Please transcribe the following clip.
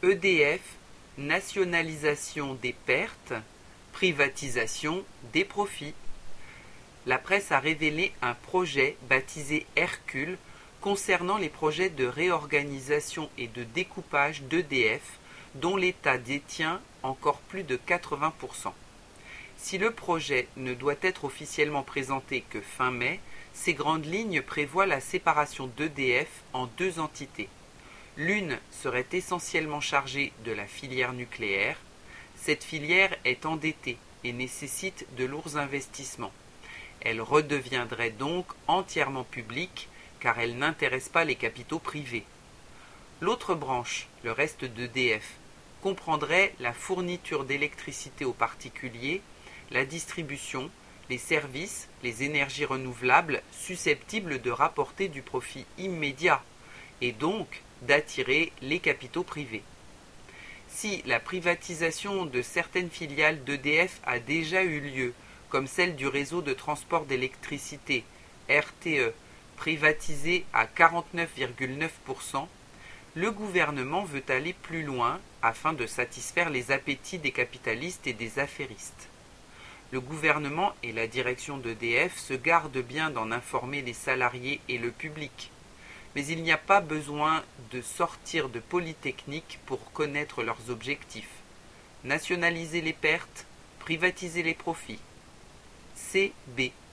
EDF, nationalisation des pertes, privatisation des profits. La presse a révélé un projet baptisé Hercule concernant les projets de réorganisation et de découpage d'EDF dont l'État détient encore plus de 80%. Si le projet ne doit être officiellement présenté que fin mai, ces grandes lignes prévoient la séparation d'EDF en deux entités. L'une serait essentiellement chargée de la filière nucléaire. Cette filière est endettée et nécessite de lourds investissements. Elle redeviendrait donc entièrement publique car elle n'intéresse pas les capitaux privés. L'autre branche, le reste d'EDF, comprendrait la fourniture d'électricité aux particuliers, la distribution, les services, les énergies renouvelables susceptibles de rapporter du profit immédiat et donc d'attirer les capitaux privés. Si la privatisation de certaines filiales d'EDF a déjà eu lieu, comme celle du réseau de transport d'électricité, RTE, privatisé à 49,9%, le gouvernement veut aller plus loin afin de satisfaire les appétits des capitalistes et des affairistes. Le gouvernement et la direction d'EDF se gardent bien d'en informer les salariés et le public. Mais il n'y a pas besoin de sortir de Polytechnique pour connaître leurs objectifs. Nationaliser les pertes, privatiser les profits. CB